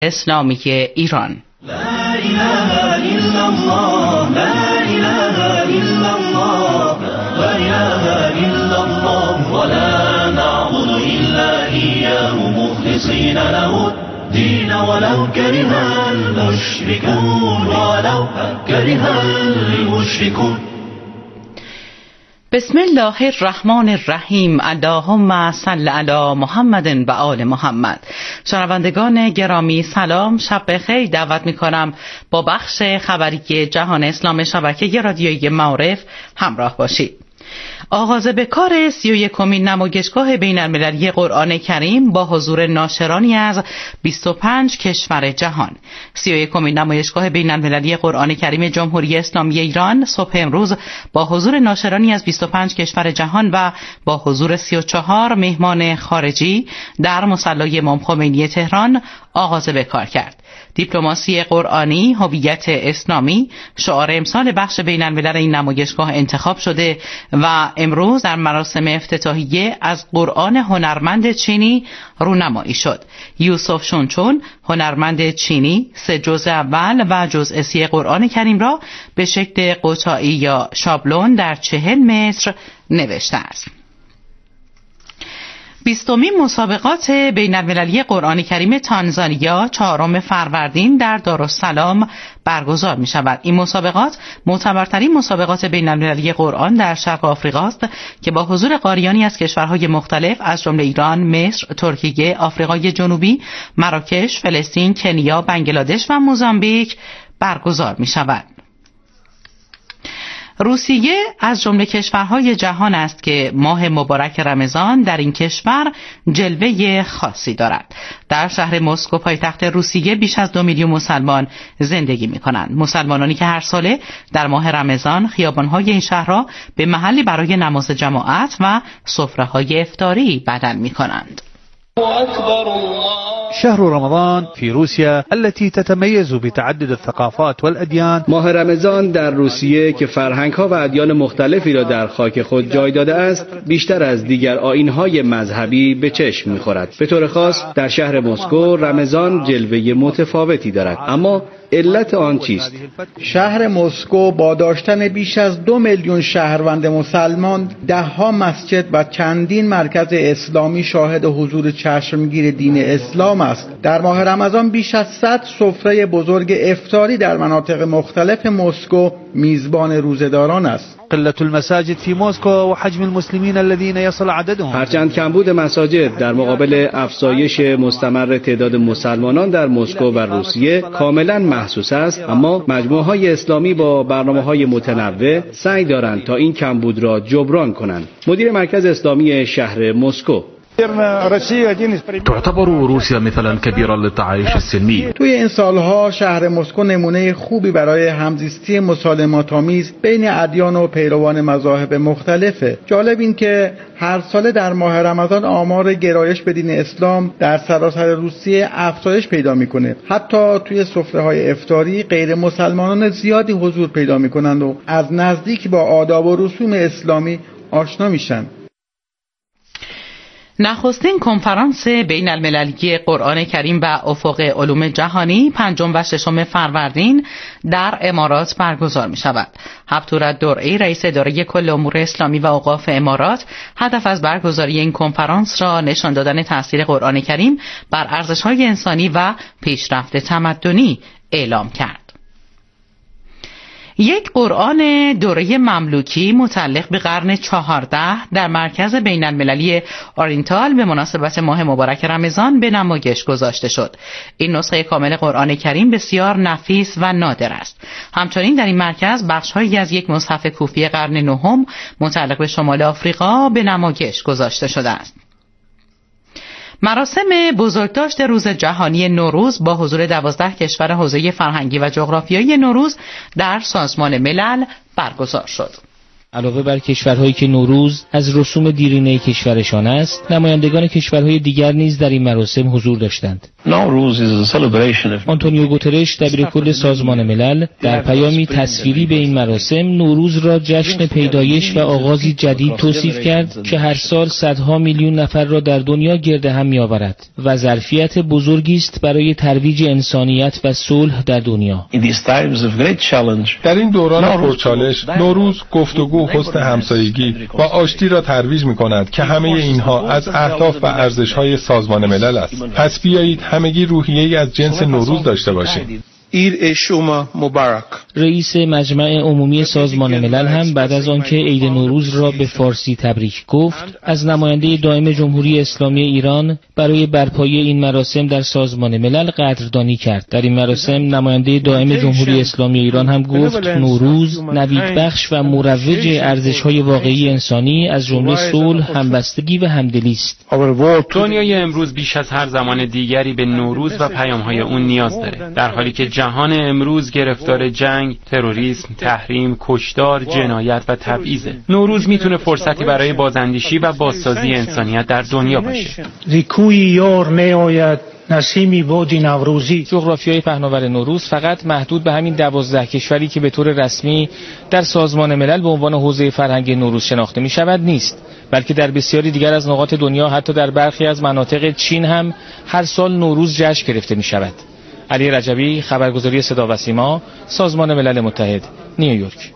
اسلامی ایران. لا اله الا الله لا اله الا الله لا اله الا الله ولا نعبد الا اياه مخلصين له الدين ولو كره المشركون ولو كره المشركون. بسم الله الرحمن الرحیم. اللهم صل علی محمد و آل محمد. شنوندگان گرامی سلام، شب بخیر. دعوت می‌کنم با بخش خبری جهان اسلام شبکه رادیویی معارف همراه باشید. آغاز به کار 31مین نمایشگاه بین‌المللی قرآن کریم با حضور ناشرانی از 25 کشور جهان. 31مین نمایشگاه بین‌المللی قرآن کریم جمهوری اسلامی ایران صبح امروز با حضور ناشرانی از 25 کشور جهان و با حضور 34 مهمان خارجی در مصلی امام خمینی تهران آغاز به کار کرد. دیپلماسی قرآنی، هویت اسلامی شعار امسال بخش بین‌الملل این نمایشگاه انتخاب شده و امروز در مراسم افتتاحیه از قرآن هنرمند چینی رونمایی شد. یوسف شونچون هنرمند چینی 3 جزء اول و جزء 30 قرآن کریم را به شکل قطعی یا شابلون در 40 متر نوشته است. 20مین مسابقات بین‌المللی قرآن کریم تانزانیا 4 فروردین در دارالسلام برگزار می شود. این مسابقات معتبرترین مسابقات بین‌المللی قرآن در شرق آفریقا است که با حضور قاریانی از کشورهای مختلف از جمله ایران، مصر، ترکیه، آفریقای جنوبی، مراکش، فلسطین، کنیا، بنگلادش و موزامبیک برگزار می شود. روسیه از جمله کشورهای جهان است که ماه مبارک رمضان در این کشور جلوه خاصی دارد. در شهر مسکو پایتخت روسیه بیش از 2 میلیون مسلمان زندگی می‌کنند. مسلمانانی که هر ساله در ماه رمضان خیابان‌های این شهر را به محلی برای نماز جماعت و سفره‌های افطاری بدل می‌کنند. شهر رمضان في روسيا التي تتميز بتعدد الثقافات والأديان. ماه رمضان در روسیه که فرهنگ‌ها و ادیان مختلفی را در خاک خود جای داده است، بیشتر از دیگر آیین‌های مذهبی به چشم می‌خورد. به طور خاص در شهر مسکو رمضان جلوه متفاوتی دارد. اما علت آن چیست؟ شهر مسکو با داشتن بیش از 2 میلیون شهروند مسلمان، 10 مسجد و چندین مرکز اسلامی شاهد حضور چشمگیر دین اسلام است. در ماه رمضان بیش از 100 سفره بزرگ افطاری در مناطق مختلف مسکو میزبان روزه‌داران است. قلة المساجد في موسكو وحجم المسلمين الذين يصل عددهم. هرچند کمبود مساجد در مقابل افزایش مستمر تعداد مسلمانان در مسکو و روسیه کاملا محسوس است، اما مجموعه‌های اسلامی با برنامه‌های متنوع سعی دارند تا این کمبود را جبران کنند. مدیر مرکز اسلامی شهر مسکو: تعتبر روسيا مثلا كبيرا للتعايش السلمي. توی این سالها شهر مسکو نمونه خوبی برای همزیستی مسالمت‌آمیز بین ادیان و پیروان مذاهب مختلفه. جالب این که هر ساله در ماه رمضان آمار گرایش به دین اسلام در سراسر روسیه افزایش پیدا میکنه. حتی توی سفره‌های افطاری غیر مسلمانان زیادی حضور پیدا میکنند و از نزدیک با آداب و رسوم اسلامی آشنا میشن. نخستین کنفرانس بین‌المللی قرآن کریم و افق علوم جهانی 5 و 6 فروردین در امارات برگزار می شود. هفت‌الدرعی رئیس اداره کل امور اسلامی و اوقاف امارات هدف از برگزاری این کنفرانس را نشان دادن تأثیر قرآن کریم بر ارزش‌های انسانی و پیشرفت تمدنی اعلام کرد. یک قرآن دوره مملوکی متعلق به قرن 14 در مرکز بین‌المللی آرینتال به مناسبت ماه مبارک رمضان به نمایش گذاشته شد. این نسخه کامل قرآن کریم بسیار نفیس و نادر است. همچنین در این مرکز بخش‌هایی از یک مصحف کوفی قرن 9 متعلق به شمال آفریقا به نمایش گذاشته شده است. مراسم بزرگداشت روز جهانی نوروز با حضور 12 کشور حوزه فرهنگی و جغرافیایی نوروز در سازمان ملل برگزار شد. علاوه بر کشورهایی که نوروز از رسوم دیرینه کشورشان است، نمایندگان کشورهای دیگر نیز در این مراسم حضور داشتند. آنتونیو گوترش دبیرکل سازمان ملل در پیامی تصویری به این مراسم نوروز را جشن پیدایش و آغازی جدید توصیف کرد که هر سال صدها میلیون نفر را در دنیا گرد هم می‌آورد و ظرفیت بزرگی است برای ترویج انسانیت و صلح در دنیا. در این دوران پرچالش نوروز گفتگو، حسن همسایگی و آشتی را ترویج می‌کند که همه اینها از اهداف و ارزش‌های سازمان ملل است. پس بیایید همگی روحیه‌ای از جنس نوروز داشته باشیم. عید شما مبارک. رئیس مجمع عمومی سازمان ملل هم بعد از آنکه عید نوروز را به فارسی تبریک گفت، از نماینده دائم جمهوری اسلامی ایران برای برپایی این مراسم در سازمان ملل قدردانی کرد. در این مراسم نماینده دائم جمهوری اسلامی ایران هم گفت نوروز نویدبخش و مروج ارزش‌های واقعی انسانی از جمله صلح، همبستگی و همدلی است. دنیای امروز بیش از هر زمان دیگری به نوروز و پیام‌های اون نیاز داره، در حالی که جهان امروز گرفتار جنگ، تروریسم، تحریم، کشتار، جنایت و تبعیضه. نوروز میتونه فرصتی برای بازاندیشی و بازسازی انسانیت در دنیا باشه. ریکوی یار میآید نسیمی بادی نوروزی. جغرافیای پهناور نوروز فقط محدود به همین 12 کشوری که به طور رسمی در سازمان ملل به عنوان حوزه فرهنگ نوروز شناخته می‌شود نیست، بلکه در بسیاری دیگر از نقاط دنیا، حتی در برخی از مناطق چین هم هر سال نوروز جشن گرفته می‌شود. علی رجبی، خبرگزاری صدا و سیما، سازمان ملل متحد، نیویورک.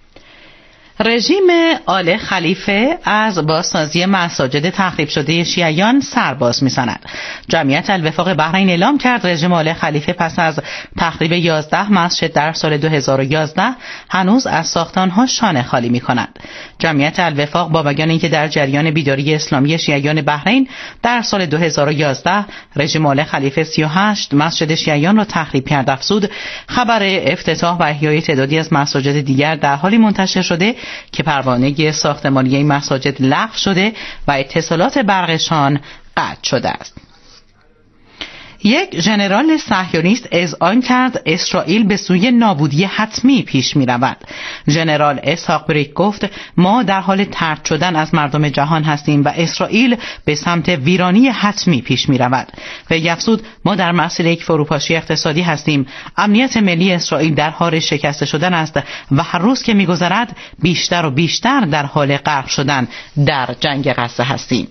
رژیم آل خلیفه از بازسازی مساجد تخریب شده شیعیان سرباز می‌زند. جمعیت الوفاق بحرین اعلام کرد رژیم آل خلیفه پس از تخریب 11 مسجد در سال 2011 هنوز از ساختان‌ها شانه خالی می‌کند. جمعیت الوفاق با بیان اینکه در جریان بیداری اسلامی شیعیان بحرین در سال 2011 رژیم آل خلیفه 38 مسجد شیعیان را تخریب کرد، افزود خبر افتتاح و احیای تعدادی از مساجد دیگر در حالی منتشر شده که پروانه ساختمانی این مساجد لغو شده و اتصالات برقشان قطع شده است. یک ژنرال صهیونیست اذعان کرد اسرائیل به سوی نابودی حتمی پیش می رود. ژنرال اسحاق بریک گفت ما در حال طرد شدن از مردم جهان هستیم و اسرائیل به سمت ویرانی حتمی پیش می رود. و افزود ما در مسیر یک فروپاشی اقتصادی هستیم. امنیت ملی اسرائیل در حال شکسته شدن است و هر روز که می گذرد بیشتر و بیشتر در حال غرق شدن در جنگ غزه هستیم.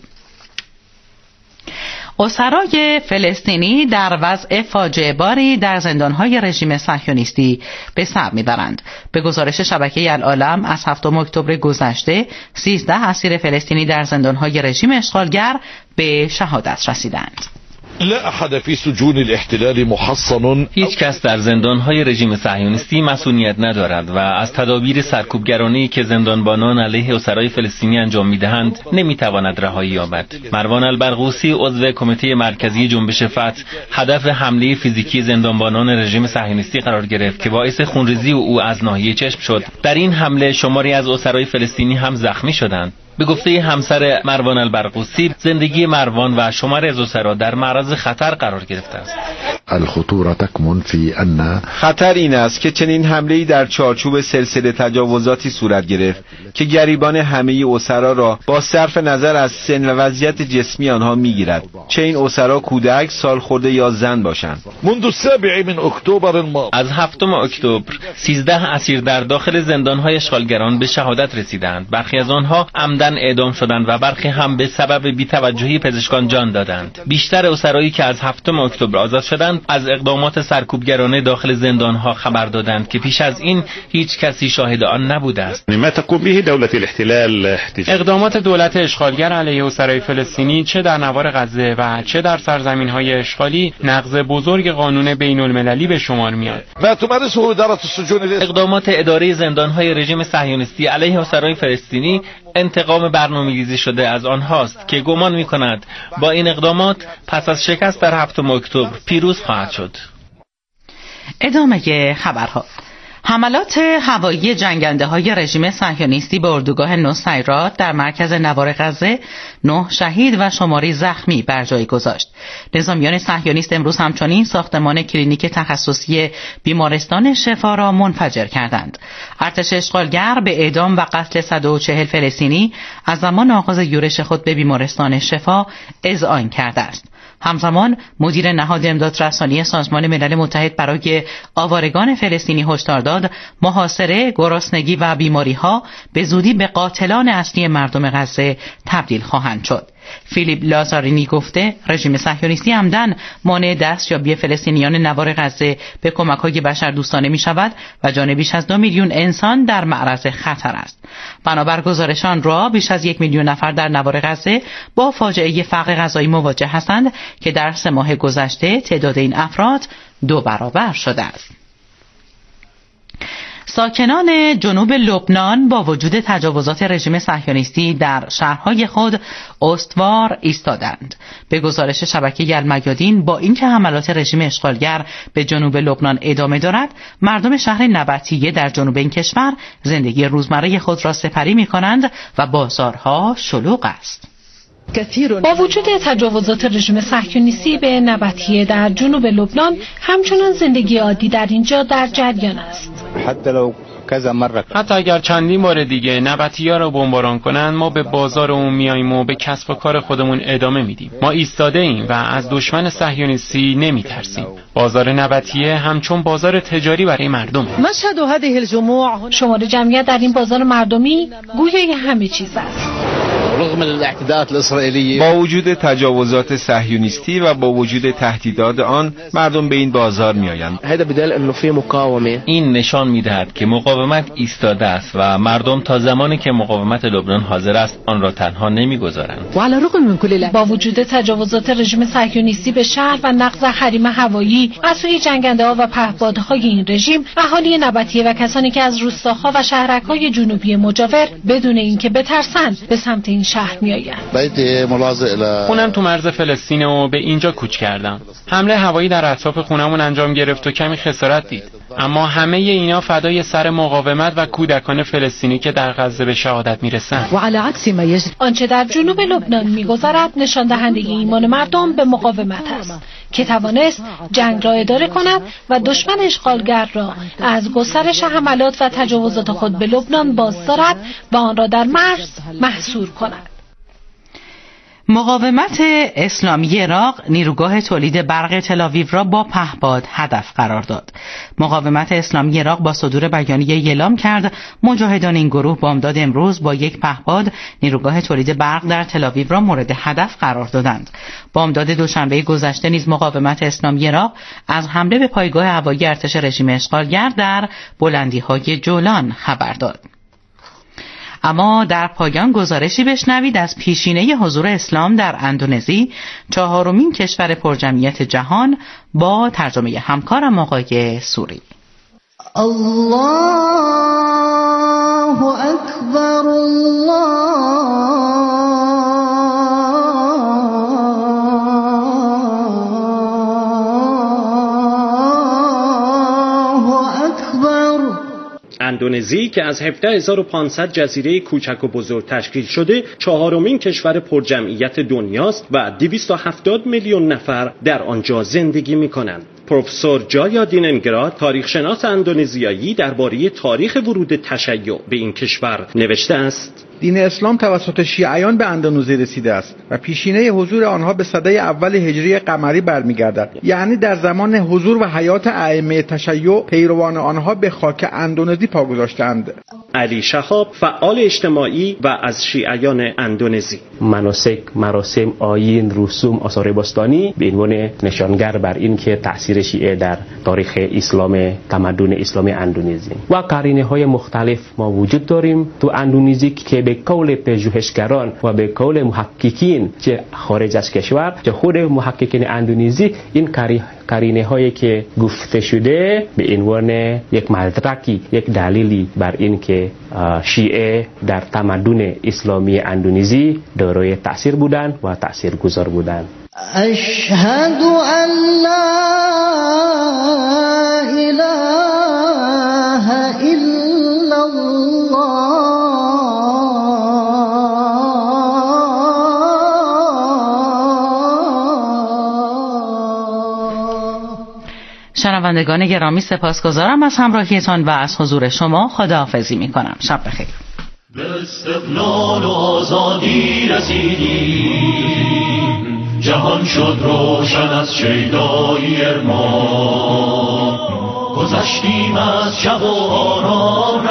اسرای فلسطینی در وضع فاجعه باری در زندانهای رژیم صهیونیستی به سر میبرند. به گزارش شبکه العالم از 7 اکتبر گذشته 13 اسیر فلسطینی در زندانهای رژیم اشغالگر به شهادت رسیدند. لا احد فی سجون الاحتلال محصن. هیچ کس در زندانهای رژیم صهیونیستی مسئولیت ندارد و از تدابیر سرکوبگرانه‌ای که زندانبانان علیه اسرای فلسطینی انجام می‌دهند نمی‌تواند رهایی یابد. مروان البرغوثی عضو کمیته مرکزی جنبش فتح هدف حمله فیزیکی زندانبانان رژیم صهیونیستی قرار گرفت که باعث خونریزی او از ناحیه چشم شد. در این حمله شماری از اسرای فلسطینی هم زخمی شدند. به گفته همسر مروان البرغوثی زندگی مروان و شماری از اسرا در معرض خطر قرار گرفته است. الخطوره تكمن في ان خطر این است که چنین حمله‌ای در چارچوب سلسله تجاوزاتی صورت گرفت که گریبان همه اسرا را با صرف نظر از سن و وضعیت جسمی آنها میگیرد، چه این اسرا کودک، سالخورده یا زن باشند. منذ 7 من اکتبر الماضی از 7 اکتبر 13 اسیر در داخل زندان‌های اشغالگران به شهادت رسیدند. برخی از آنها عمدن اعدام شدند و برخی هم به سبب بی‌توجهی پزشکان جان دادند. بیشتر اسرایی که از 7 اکتبر آزاد شدند از اقدامات سرکوبگرانه داخل زندان‌ها خبر دادند که پیش از این هیچ کسی شاهد آن نبوده است. ما تقوم به دولت الاحتلال اقدامات دولت اشغالگر علیه اسرای فلسطینی چه در نوار غزه و چه در سرزمین‌های اشغالی نقض بزرگ قانون بین‌المللی به شمار میاد. اقدامات اداره زندان‌های رژیم صهیونیستی علیه اسرای فلسطینی انتقام برنامه‌ریزی شده از آنهاست که گمان می‌کند با این اقدامات پس از شکست در 7 اکتبر پیروز خواهد شد. ادامه خبرها. حملات هوایی جنگنده‌های رژیم صهیونیستی به اردوگاه نوسیرات در مرکز نوار غزه 9 شهید و شماری زخمی بر جای گذاشت. نظامیان صهیونیست امروز همچنین ساختمان کلینیک تخصصی بیمارستان شفا را منفجر کردند. ارتش اشغالگر به اعدام و قتل 140 فلسطینی از زمان آغاز یورش خود به بیمارستان شفا اذعان کرده است. همزمان مدیر نهاد امدادرسانی سازمان ملل متحد برای آوارگان فلسطینی هشدار داد محاصره، گرسنگی و بیماری‌ها به زودی به قاتلان اصلی مردم غزه تبدیل خواهند شد. فیلیپ لازارینی گفته رژیم صهیونیستی عمدن مانع دستیابی فلسطینیان نوار غزه به کمک‌های بشردوستانه می‌شود و جان بیش از 2 میلیون انسان در معرض خطر است. بنابر گزارشان را بیش از 1 میلیون نفر در نوار غزه با فاجعه فقر غذایی مواجه هستند که در 3 ماه گذشته تعداد این افراد 2 برابر شده است. ساکنان جنوب لبنان با وجود تجاوزات رژیم صهیونیستی در شهرهای خود استوار ایستادند. به گزارش شبکه المیادین با اینکه حملات رژیم اشغالگر به جنوب لبنان ادامه دارد، مردم شهر نبطیه در جنوب این کشور زندگی روزمره خود را سپری می‌کنند و بازارها شلوغ است. با وجود تجاوزات رژیم صهیونیستی به نبطیه در جنوب لبنان، همچنان زندگی عادی در اینجا در جریان است. حتی اگر چندین بار دیگه نبطی‌ها را بمباران کنند، ما به بازار اون میاییم و به کسب و کار خودمون ادامه میدیم. ما ایستاده ایم و از دشمن صهیونیستی نمیترسیم. بازار نبطیه همچون بازار تجاری برای مردمه. شمار جمعیت در این بازار مردمی گویای همه چیز است. با وجود تجاوزات صهیونیستی و با وجود تهدیدات آن، مردم به این بازار میآیند. این نشان می‌دهد که مقاومت ایستاده است و مردم تا زمانی که مقاومت لبنان حاضر است آن را تنها نمی‌گذارند. با وجود تجاوزات رژیم صهیونیستی به شهر و نقض حریم هوایی از سوی جنگنده‌ها و پهپادهای این رژیم، اهالی نبطیه و کسانی که از روستاها و شهرک‌های جنوبی مجاور بدون اینکه بترسند به سمت این شهر میآیند. خونم تو مرز فلسطین و به اینجا کوچ کردم. حمله هوایی در اطراف خونمون انجام گرفت و کمی خسارت دید. اما همه اینا فدای سر مقاومت و کودکان فلسطینی که در غزه به شهادت میرسند. آنچه در جنوب لبنان میگذرد نشان دهنده ایمان مردم به مقاومت است که توانست جنگ را اداره کند و دشمن اشغالگر را از گسترش حملات و تجاوزات خود به لبنان باز دارد و آن را در مرز محصور کند. مقاومت اسلامی عراق نیروگاه تولید برق تل‌آویو را با پهپاد هدف قرار داد. مقاومت اسلامی عراق با صدور بیانیه اعلام کرد مجاهدان این گروه بامداد امروز با یک پهپاد نیروگاه تولید برق در تل‌آویو را مورد هدف قرار دادند. بامداد دوشنبه گذشته نیز مقاومت اسلامی عراق از حمله به پایگاه هوایی ارتش رژیم اشغالگر در بلندی‌های جولان خبر داد. اما در پایان گزارشی بشنوید از پیشینه حضور اسلام در اندونزی، 4مین کشور پرجمعیت جهان، با ترجمه همکارم آقای سوری. الله اکبر اندونزی که از 17500 جزیره کوچک و بزرگ تشکیل شده 4مین کشور پرجمعیت دنیاست و 270 میلیون نفر در آنجا زندگی می‌کنند. پروفسور جایا دیننگراد، تاریخشناس اندونزیایی، درباره تاریخ ورود تشیع به این کشور نوشته است: دین اسلام توسط شیعیان به اندونزی رسیده است و پیشینه حضور آنها به سده اول هجری قمری برمیگردد، یعنی در زمان حضور و حیات ائمه تشیع پیروان آنها به خاک اندونزی پا گذاشتند. علی شهاب، فعال اجتماعی و از شیعیان اندونزی: مناسک، مراسم، آیین، رسوم، آثار باستانی به عنوان نشانگر بر این که تأثیر شیعه در تاریخ اسلام، تمدن اسلامی اندونزی و قرینه‌های مختلف ما وجود داریم تو اندونزی که به قول پژوهشگران و به قول محققین که خارج از کشور، که خود محققین اندونزی، این قرینه‌هایی که گفته شده به عنوان یک مدرکی، یک دلیلی بر این که شیعه در تمدن اسلامی اندونزی دارای تأثیر بودند و تأثیرگذار بودند. اشهد ان لا اله شنوندگان گرامی سپاسگزارم از همراهیتان و از حضور شما. خداحافظی میکنم. شب بخیر. به استقلال و آزادی رسیدیم، جهان شد روشن از شیدایی ارمان، گذشتیم از شب و آرام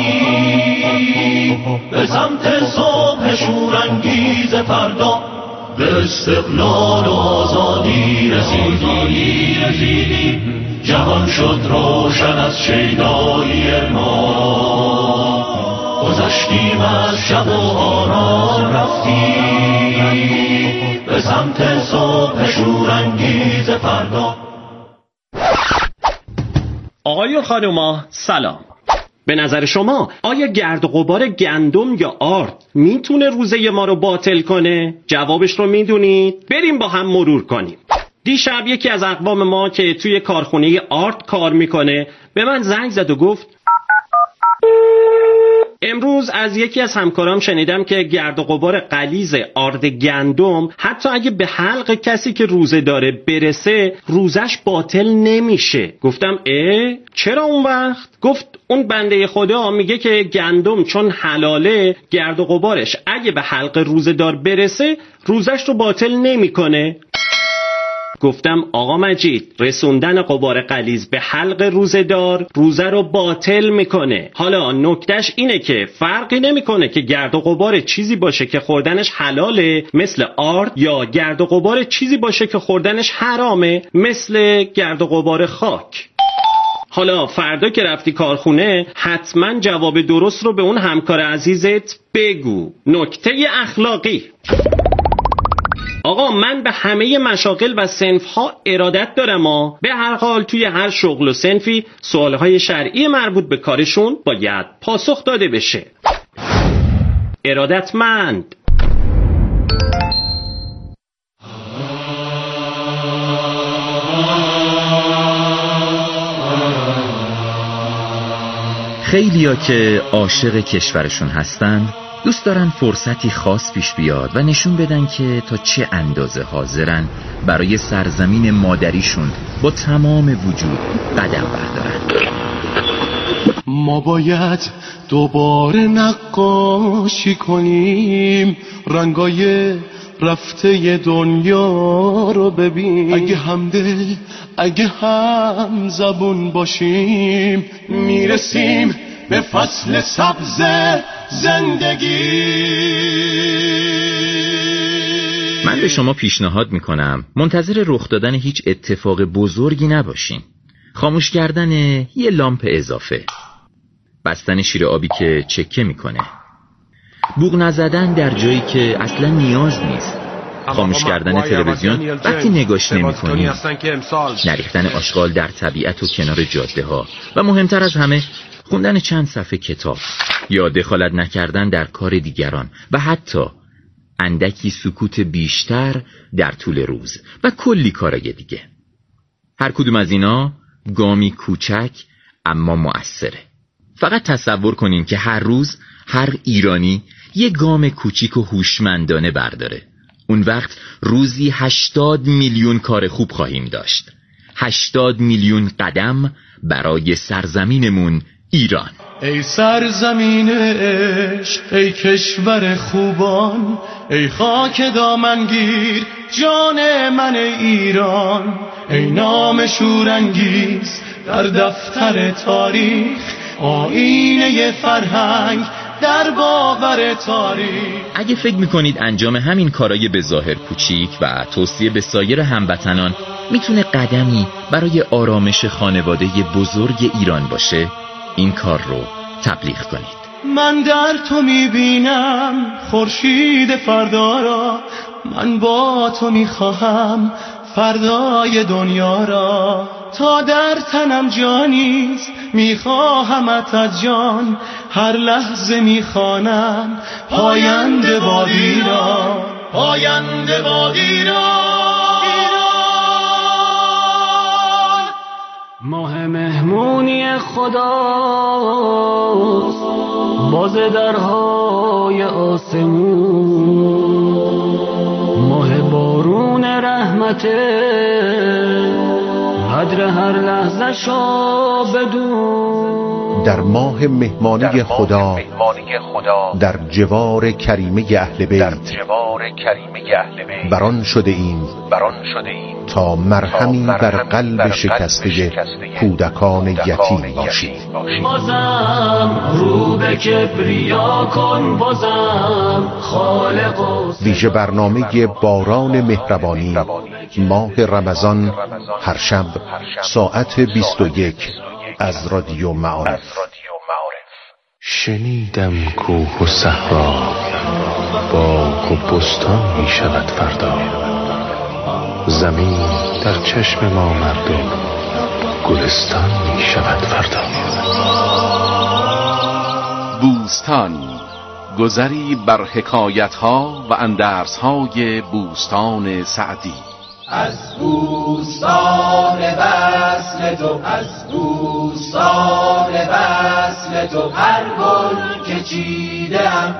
رفتیم به سمت صبح شورانگیز فردا. به استقلال و آزادی رسیدیم، جهان شد روشن از شیدایی ارمان، گذشتیم از شب و آرام رفتیم به سمت صبح شورانگیز فردا. آقای و خانوما سلام. به نظر شما آیا گرد و غبار گندم یا آرد میتونه روزه ما رو باطل کنه؟ جوابش رو میدونید؟ بریم با هم مرور کنیم. دیشب یکی از اقوام ما که توی کارخونه آرد کار میکنه به من زنگ زد و گفت امروز از یکی از همکارام شنیدم که گرد و غبار غلیظ آرد گندم حتی اگه به حلق کسی که روزه داره برسه روزش باطل نمیشه. گفتم چرا اون وقت؟ گفت اون بنده خدا میگه که گندم چون حلاله گرد و غبارش اگه به حلق روزه دار برسه روزش رو باطل نمیکنه. گفتم آقا مجید، رسوندن غبار غلیظ به حلق روزه‌دار روزه رو باطل میکنه. حالا نکتهش اینه که فرقی نمیکنه که گرد و غبار چیزی باشه که خوردنش حلاله مثل آرد یا گرد و غبار چیزی باشه که خوردنش حرامه مثل گرد و غبار خاک. حالا فردا که رفتی کارخونه حتما جواب درست رو به اون همکار عزیزت بگو. نکته اخلاقی: آقا من به همه مشاغل و صنف‌ها ارادت دارم به هر حال توی هر شغل و صنفی سوالهای شرعی مربوط به کارشون باید پاسخ داده بشه. ارادتمند. خیلیا که عاشق کشورشون هستن دوست دارن فرصتی خاص پیش بیاد و نشون بدن که تا چه اندازه حاضرن برای سرزمین مادریشون با تمام وجود قدم بردارن. ما باید دوباره نقاشی کنیم، رنگای رفته دنیا رو ببین. اگه همدل اگه هم زبون باشیم میرسیم به فصل سبز زندگی. من به شما پیشنهاد میکنم منتظر رخ دادن هیچ اتفاق بزرگی نباشین. خاموش کردن یه لامپ اضافه، بستن شیر آبی که چکه میکنه، بوق نزدن در جایی که اصلا نیاز نیست، خاموش کردن تلویزیون وقتی نگاش نمی‌کنی، نریختن آشغال در طبیعت و کنار جاده ها و مهمتر از همه خوندن چند صفحه کتاب یا دخالت نکردن در کار دیگران و حتی اندکی سکوت بیشتر در طول روز و کلی کارای دیگه. هر کدوم از اینا گامی کوچک اما مؤثره. فقط تصور کنین که هر روز هر ایرانی یه گام کوچیک و هوشمندانه برداره. اون وقت روزی 80 میلیون کار خوب خواهیم داشت. 80 میلیون قدم برای سرزمینمون ایران. ای سرزمین عشق، ای کشور خوبان، ای خاک دامنگیر جان من ایران، ای نام شورانگیز در دفتر تاریخ، آیینه فرهنگ در باور تاریخ. اگه فکر میکنید انجام همین کارای به ظاهر کوچیک و توصیه به سایر هموطنان میتونه قدمی برای آرامش خانواده بزرگ ایران باشه، این کار رو تبلیغ کنید. من در تو میبینم خورشید فردا را، من با تو میخواهم فردای دنیا را، تا در تنم جانیست میخواهمت از جان، هر لحظه میخوانم پاینده بادی را، پاینده بادی را. ماه مهمونی خداست باز درهای آسمون، ماه بارون رحمته قدر هر لحظه شو بدون. در ماه مهمانی خدا در جوار کریمه اهل بیت بران شده ایم تا مرهمی بر قلب شکسته کودکان یتیم باشید. بازم رو به کبریا کن، بازم خالق. ویژه برنامه باران مهربانی ماه رمضان هر شب ساعت 21 از رادیو معارف. شنیدم کوه و صحرا باغ و بستان می شود فردا، زمین در چشم ما مردم گلستان می شود فردا. بوستان، گذری بر حکایت‌ها و اندرس‌های بوستان سعدی. از بوستان وصل تو، از بوستان وصل تو، هر گل که چیدم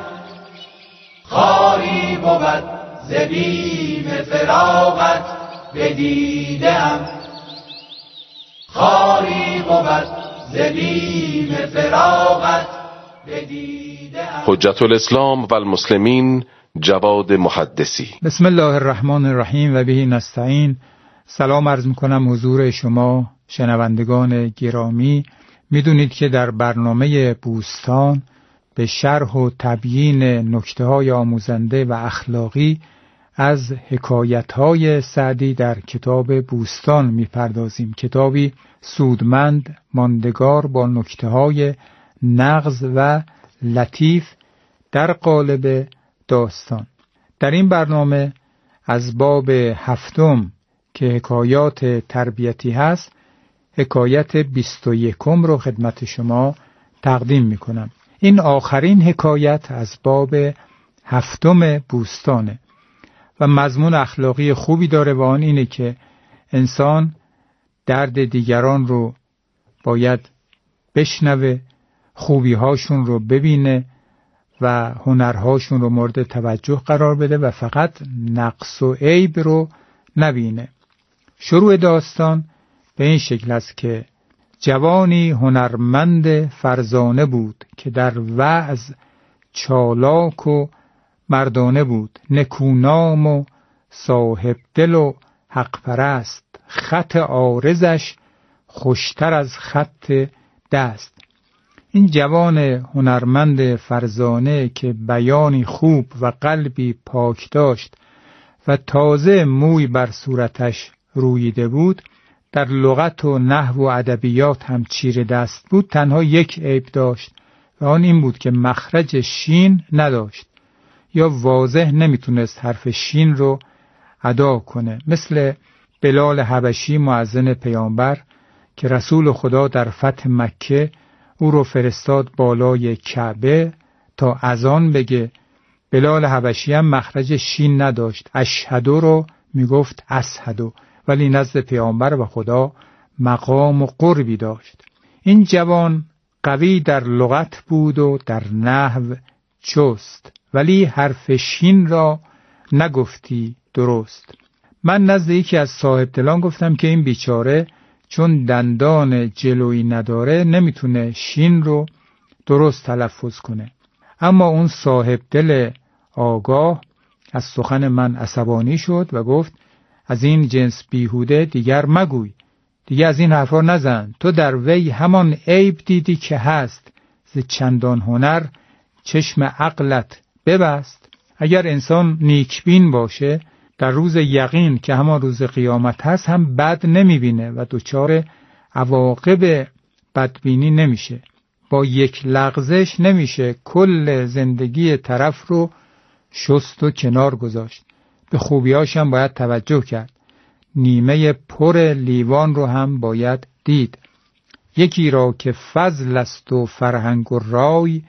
خاری بود ز بیم فراقت بدیدم، خاری بود ز بیم فراقت بدیدم. حجت الاسلام و المسلمین جواد محدثی. بسم الله الرحمن الرحیم و بهی نستعین. سلام عرض میکنم حضور شما شنوندگان گرامی. میدونید که در برنامه بوستان به شرح و تبیین نکته‌های آموزنده و اخلاقی از حکایت‌های سعدی در کتاب بوستان میپردازیم. کتابی سودمند، ماندگار، با نکته‌های نغز و لطیف در قالب داستان. در این برنامه از باب 7 که حکایات تربیتی هست، حکایت 21 رو خدمت شما تقدیم میکنم. این آخرین حکایت از باب 7 بوستانه و مضمون اخلاقی خوبی داره و آن اینه که انسان درد دیگران رو باید بشنوه، خوبی‌هاشون رو ببینه و هنرهاشون رو مورد توجه قرار بده و فقط نقص و عیب رو نبینه. شروع داستان به این شکل است که جوانی هنرمند فرزانه بود که در وعظ چالاک و مردانه بود، نکونام و صاحب دل و حق پرست، خط عارضش خوشتر از خط دست. این جوان هنرمند فرزانه که بیانی خوب و قلبی پاک داشت و تازه موی بر صورتش رویده بود، در لغت و نحو و ادبیات هم چیره دست بود، تنها یک عیب داشت و آن این بود که مخرج شین نداشت یا واضح نمیتونست حرف شین رو ادا کنه، مثل بلال حبشی مؤذن پیامبر که رسول خدا در فتح مکه او رو فرستاد بالای کعبه تا اذان بگه. بلال حبشی هم مخرج شین نداشت، اشهدو رو میگفت اسهدو، ولی نزد پیامبر و خدا مقام و قربی داشت. این جوان قوی در لغت بود و در نحو چست، ولی حرف شین را نگفتی درست. من نزد یکی از صاحب دلان گفتم که این بیچاره چون دندان جلویی نداره نمیتونه شین رو درست تلفظ کنه. اما اون صاحب دل آگاه از سخن من عصبانی شد و گفت از این جنس بیهوده دیگر مگوی، دیگر از این حرفا نزن. تو در وی همان عیب دیدی که هست، ز چندان هنر چشم عقلت ببست. اگر انسان نیکبین باشه در روز یقین که همان روز قیامت هست هم بد نمیبینه و دچار عواقب بدبینی نمیشه. با یک لغزش نمیشه کل زندگی طرف رو شست و کنار گذاشت. به خوبیاش هم باید توجه کرد. نیمه پر لیوان رو هم باید دید. یکی را که فضل است و فرهنگ و رای،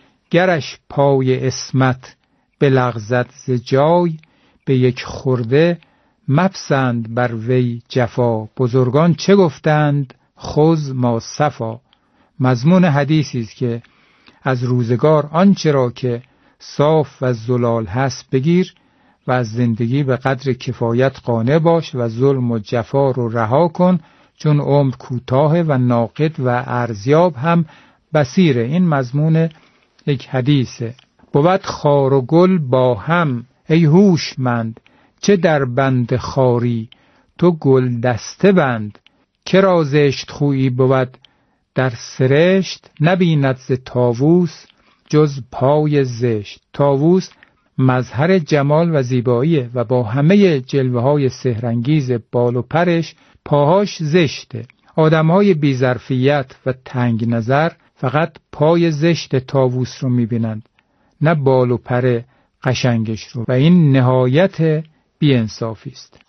گرش پای اسمت بلغزد ز جای. به یک خورده مپسند بر وی جفا، بزرگان چه گفتند خذ ما صفا. مضمون حدیثی است که از روزگار آنچه را که صاف و زلال هست بگیر و از زندگی به قدر کفایت قانع باش و ظلم و جفا رو رها کن، چون عمر کوتاه و ناقد و ارزیاب هم بصیره. این مضمون یک حدیثه. بود خار و گل با هم ای هوشمند، چه در بند خاری تو گل دسته بند. که را زشت خویی بود در سرشت، نبیند ز طاووس جز پای زشت. طاووس مظهر جمال و زیباییه و با همه جلوه های سحرانگیز بال و پرش پاهاش زشته. آدمهای بی‌ظرفیت و تنگ نظر فقط پای زشت طاووس رو میبینند، نه بال و پر قشنگش رو، و این نهایت بی‌انصافی است.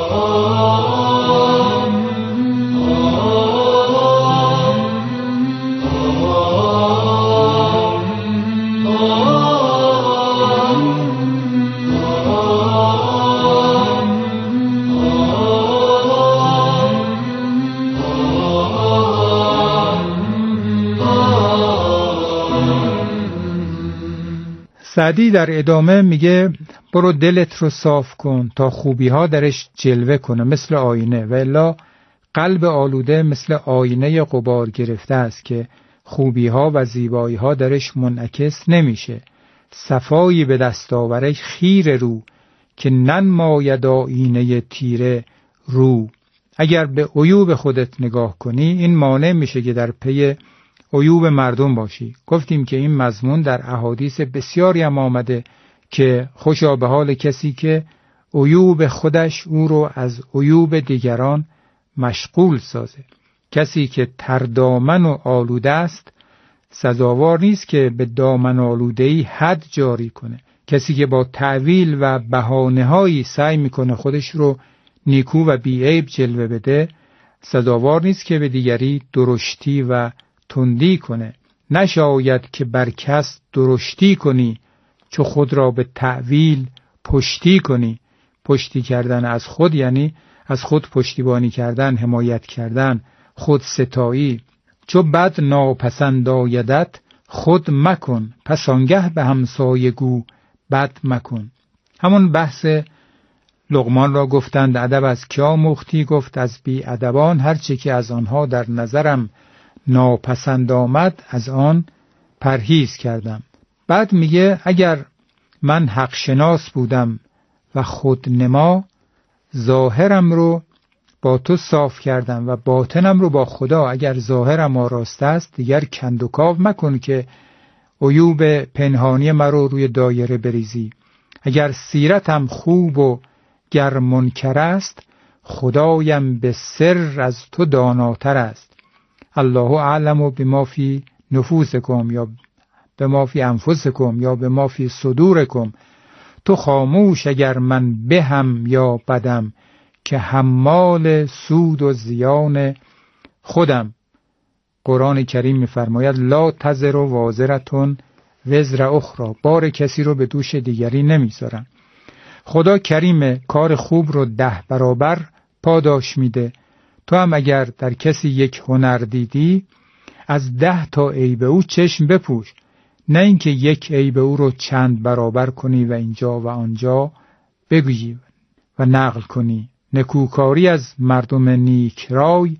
سعدی در ادامه میگه برو دلت رو صاف کن تا خوبی ها درش جلوه کنه مثل آینه، و الا قلب آلوده مثل آینه غبار گرفته است که خوبی ها و زیبایی ها درش منعکس نمیشه. صفایی به دست آوره خیر رو که ننماید آینه تیره رو. اگر به عیوب خودت نگاه کنی این مانع میشه که در پی عیوب مردم باشی. گفتیم که این مضمون در احادیث بسیاری هم آمده که خوشا به حال کسی که عیوب خودش او رو از عیوب دیگران مشغول سازه. کسی که تردامن و آلوده است سزاوار نیست که به دامن آلوده‌ای حد جاری کنه. کسی که با تعویل و بهانه‌هایی سعی میکنه خودش رو نیکو و بی‌عیب جلوه بده سزاوار نیست که به دیگری درشتی و تندی کنه. نشاید که بر کس درشتی کنی چو خود را به تعویل پشتی کنی. پشتی کردن از خود یعنی از خود پشتیبانی کردن، حمایت کردن، خود ستایی. چو بد ناپسند آیدت خود مکن، پس آنگه به همسایه گو بد مکن. همون بحث لقمان را گفتند ادب از کیا مختی، گفت از بی ادبان هرچه که از آنها در نظرم ناپسند آمد از آن پرهیز کردم. بعد میگه اگر من حق شناس بودم و خودنما، ظاهرم رو با تو صاف کردم و باطنم رو با خدا. اگر ظاهرم آراست است دیگر کندوکاو مکن که عیوب پنهانی مرا روی دایره بریزی. اگر سیرتم خوب و گر منکر است، خدایم به سر از تو داناتر است. الله اعلم بما فی نفوسکم یا بما فی انفسکم یا بما فی صدورکم. تو خاموش اگر من بهم یا بدم، که حمال سود و زیان خودم. قرآن کریم می‌فرماید لا تزر وازرة وزر اخرى، بار کسی رو به دوش دیگری نمیذارن. خدا کریم کار خوب رو 10 برابر پاداش میده. تو هم اگر در کسی یک هنر دیدی از 10 تا عیب او چشم بپوش، نه اینکه یک عیب او رو چند برابر کنی و اینجا و آنجا بگویی و نقل کنی. نکوکاری از مردم نیک رای،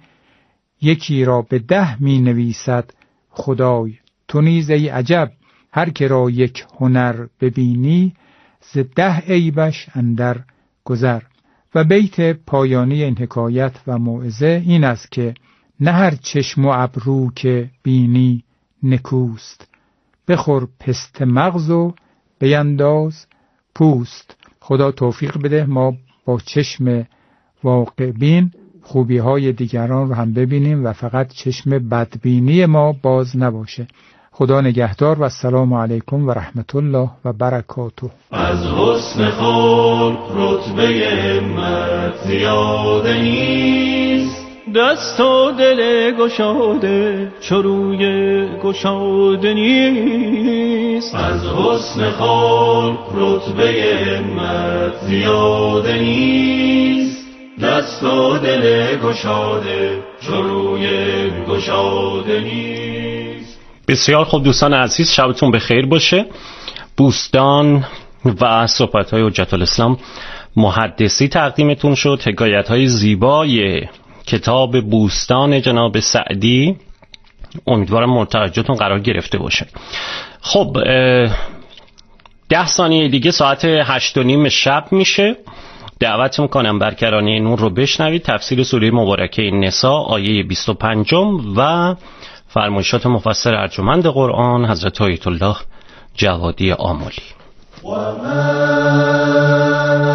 یکی را به 10 می نویسد خدای. تو نیز ای عجب هر که را یک هنر ببینی، ز 10 عیبش اندر گذر. و بیت پایانی این حکایت و موعظه این است که نه هر چشم و ابرو که بینی نکوست، بخور پست مغز و بینداز پوست. خدا توفیق بده ما با چشم واقع بین خوبی های دیگران رو هم ببینیم و فقط چشم بدبینی ما باز نباشه. خدا نگهدار و السلام علیکم و رحمت الله و برکاته. از حسن خلق رتبه همت زیاده نیست، دست و دل گشاده چو روی گشاده نیست. از حسن خلق رتبه همت زیاده نیست، دست و دل گشاده چو روی گشاده نیست. بسیار خوب دوستان عزیز، شبتون بخیر باشه. بوستان و صحبت‌های حجت الاسلام محدثی تقدیمتون شد. حکایت‌های زیبای کتاب بوستان جناب سعدی. امیدوارم مورد توجهتون قرار گرفته باشه. خب 10 ثانیه دیگه ساعت 8:30 شب میشه. دعوت میکنم بر کرانه نور رو بشنوید تفسیر سوره مبارکه نساء آیه 25 و فرمایشات مفسر ارجمند قرآن حضرت آیت الله جوادی آملی.